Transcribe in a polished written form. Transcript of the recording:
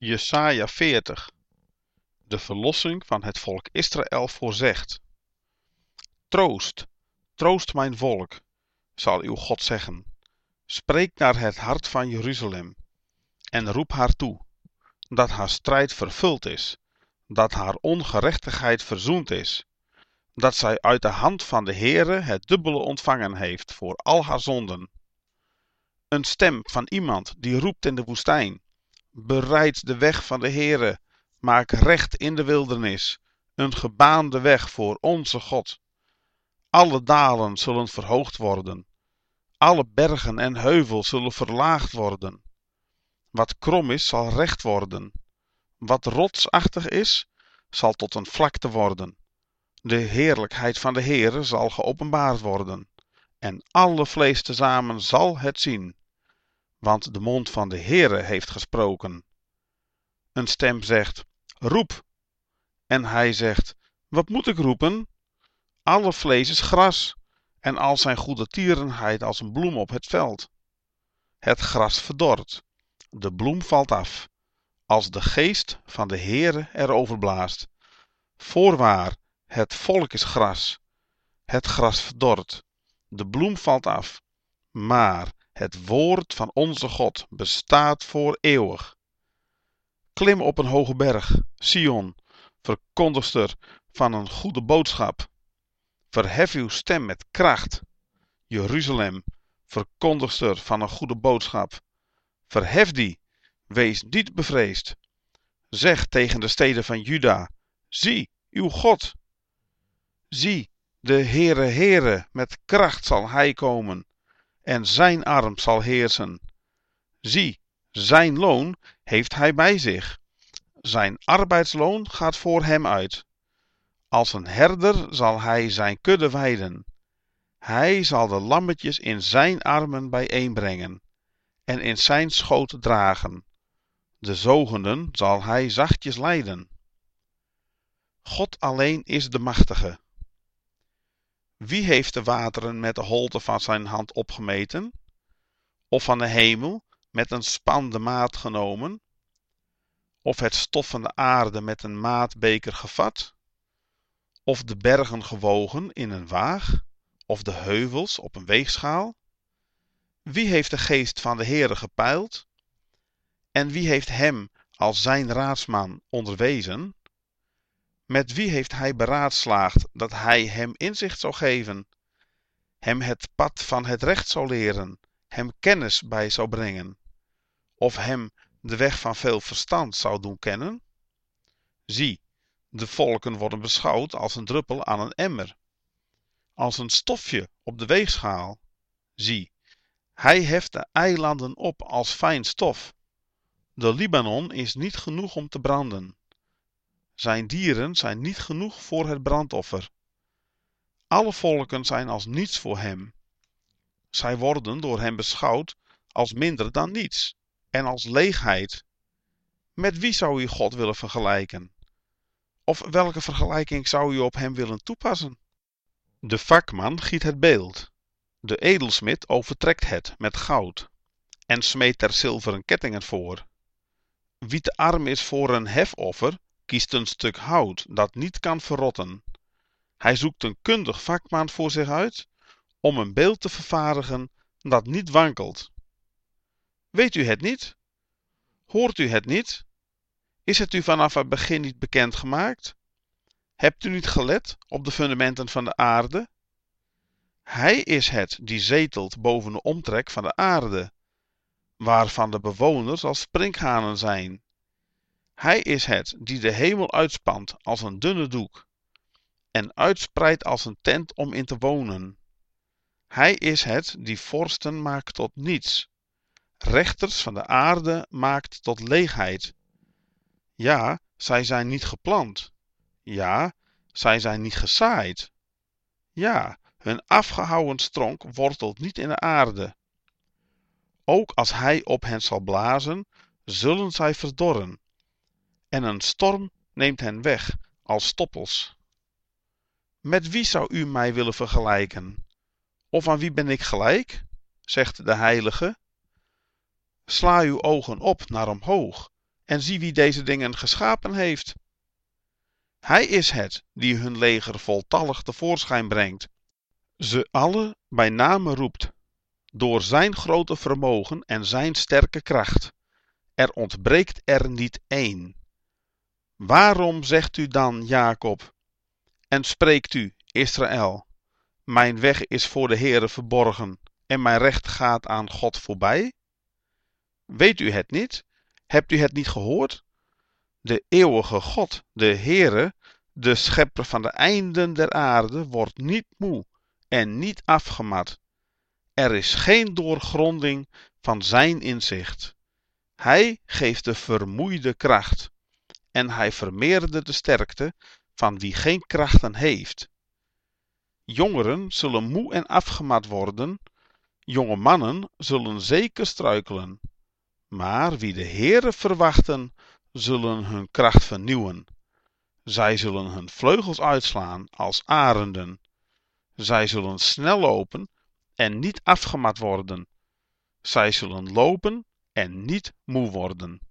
Jesaja 40. De verlossing van het volk Israël voorzegt. Troost, troost mijn volk, zal uw God zeggen. Spreek naar het hart van Jeruzalem en roep haar toe, dat haar strijd vervuld is, dat haar ongerechtigheid verzoend is, dat zij uit de hand van de Heere het dubbele ontvangen heeft voor al haar zonden. Een stem van iemand die roept in de woestijn: bereid de weg van de Heere, maak recht in de wildernis, een gebaande weg voor onze God. Alle dalen zullen verhoogd worden, alle bergen en heuvels zullen verlaagd worden. Wat krom is, zal recht worden. Wat rotsachtig is, zal tot een vlakte worden. De heerlijkheid van de Heere zal geopenbaard worden, en alle vlees tezamen zal het zien. Want de mond van de Heere heeft gesproken. Een stem zegt: roep. En hij zegt: wat moet ik roepen? Alle vlees is gras, en al zijn goede tierenheid als een bloem op het veld. Het gras verdort, de bloem valt af, als de geest van de Heere erover blaast. Voorwaar, het volk is gras, het gras verdort, de bloem valt af, maar het woord van onze God bestaat voor eeuwig. Klim op een hoge berg, Sion, verkondigster van een goede boodschap. Verhef uw stem met kracht, Jeruzalem, verkondigster van een goede boodschap. Verhef die, wees niet bevreesd. Zeg tegen de steden van Juda: zie, uw God. Zie, de Heere, met kracht zal hij komen, en zijn arm zal heersen. Zie, zijn loon heeft hij bij zich. Zijn arbeidsloon gaat voor hem uit. Als een herder zal hij zijn kudde weiden. Hij zal de lammetjes in zijn armen bijeenbrengen en in zijn schoot dragen. De zogenden zal hij zachtjes leiden. God alleen is de machtige. Wie heeft de wateren met de holte van zijn hand opgemeten? Of van de hemel met een span de maat genomen? Of het stof van de aarde met een maatbeker gevat? Of de bergen gewogen in een waag? Of de heuvels op een weegschaal? Wie heeft de geest van de Heere gepeild? En wie heeft hem als zijn raadsman onderwezen? Met wie heeft hij beraadslaagd dat hij hem inzicht zou geven? Hem het pad van het recht zou leren, hem kennis bij zou brengen? Of hem de weg van veel verstand zou doen kennen? Zie, de volken worden beschouwd als een druppel aan een emmer, als een stofje op de weegschaal. Zie, hij heft de eilanden op als fijn stof. De Libanon is niet genoeg om te branden. Zijn dieren zijn niet genoeg voor het brandoffer. Alle volken zijn als niets voor hem. Zij worden door hem beschouwd als minder dan niets en als leegheid. Met wie zou u God willen vergelijken? Of welke vergelijking zou u op hem willen toepassen? De vakman giet het beeld. De edelsmid overtrekt het met goud en smeet er zilveren kettingen voor. Wie te arm is voor een hefoffer, kiest een stuk hout dat niet kan verrotten. Hij zoekt een kundig vakman voor zich uit om een beeld te vervaardigen dat niet wankelt. Weet u het niet? Hoort u het niet? Is het u vanaf het begin niet bekend gemaakt? Hebt u niet gelet op de fundamenten van de aarde? Hij is het die zetelt boven de omtrek van de aarde, waarvan de bewoners als sprinkhanen zijn. Hij is het die de hemel uitspant als een dunne doek en uitspreidt als een tent om in te wonen. Hij is het die vorsten maakt tot niets, rechters van de aarde maakt tot leegheid. Ja, zij zijn niet geplant. Ja, zij zijn niet gezaaid. Ja, hun afgehouwen stronk wortelt niet in de aarde. Ook als hij op hen zal blazen, zullen zij verdorren. En een storm neemt hen weg als stoppels. Met wie zou u mij willen vergelijken? Of aan wie ben ik gelijk? Zegt de Heilige. Sla uw ogen op naar omhoog en zie wie deze dingen geschapen heeft. Hij is het die hun leger voltallig tevoorschijn brengt, ze alle bij name roept, door zijn grote vermogen en zijn sterke kracht. Er ontbreekt er niet één. Waarom zegt u dan, Jacob, en spreekt u, Israël, mijn weg is voor de Heere verborgen en mijn recht gaat aan God voorbij? Weet u het niet? Hebt u het niet gehoord? De eeuwige God, de Heere, de schepper van de einden der aarde, wordt niet moe en niet afgemat. Er is geen doorgronding van zijn inzicht. Hij geeft de vermoeide kracht en hij vermeerderde de sterkte van wie geen krachten heeft. Jongeren zullen moe en afgemat worden, jonge mannen zullen zeker struikelen. Maar wie de Heere verwachten, zullen hun kracht vernieuwen. Zij zullen hun vleugels uitslaan als arenden. Zij zullen snel lopen en niet afgemat worden. Zij zullen lopen en niet moe worden.